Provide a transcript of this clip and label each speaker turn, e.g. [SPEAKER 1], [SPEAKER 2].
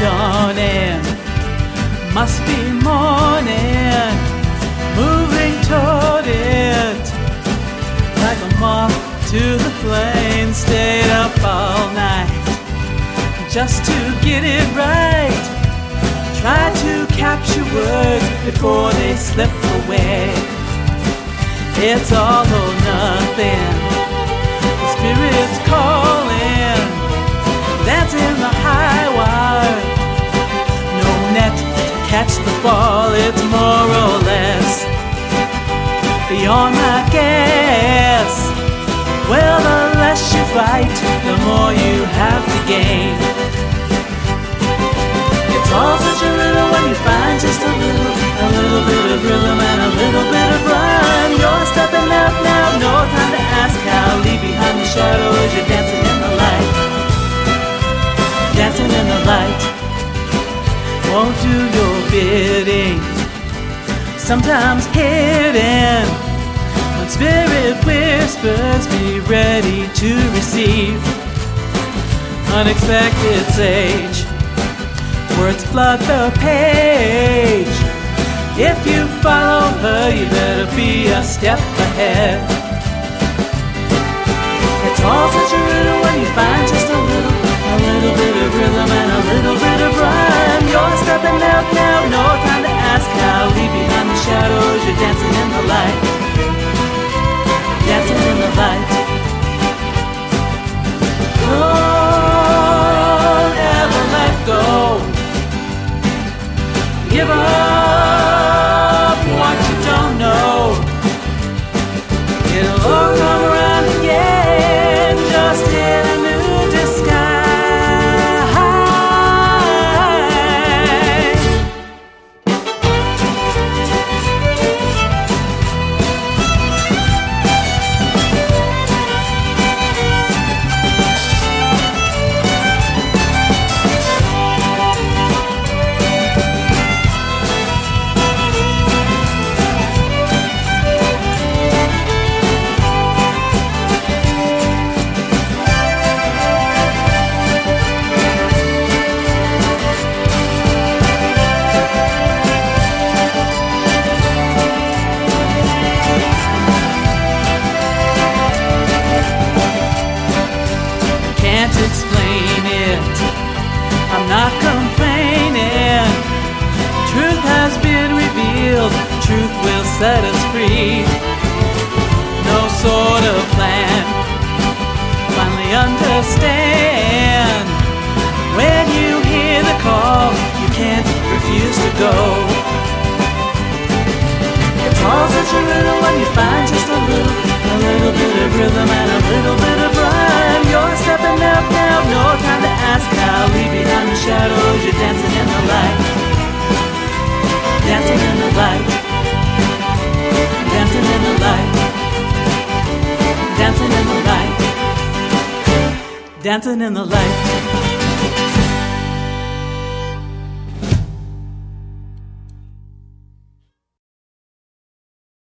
[SPEAKER 1] dawning, must be morning, moving toward it. Like a moth to the flame, stayed up all night just to get it right. Try to capture words before they slip away. It's all or nothing. The spirit's calling, dancing the high wire. No net to catch the ball. It's more or less beyond my guess. Well, the less you fight, the more you have to gain. It's all such a riddle when you find just a little bit of rhythm and a little bit of rhyme. You're stepping out now, no time to ask how. Leave behind the shadows, you're dancing in the light. Dancing in the light won't do your bidding. Sometimes hidden, when spirit whispers, be ready to receive unexpected sage. Words flood the page. If you follow her, you better be a step ahead. It's all such a riddle when you find just a little bit of rhythm and a little bit of rhyme. You're stepping out now, no time to ask how. Leave behind the shadows, you're dancing in the light. Dancing in the light. Don't ever let go. Give up what you don't know. It'll all come around again, just in a new disguise. Explain it, I'm not complaining. Truth has been revealed, truth will set us free. No sort of plan, finally understand. When you hear the call, you can't refuse to go. It's all such a riddle when you find just a little bit of rhythm and a little bit of rhyme. You're stepping up now, no time to ask how. Leave behind the shadows, you're dancing in the light. Dancing in the light. Dancing in the light. Dancing in the light. Dancing in the light.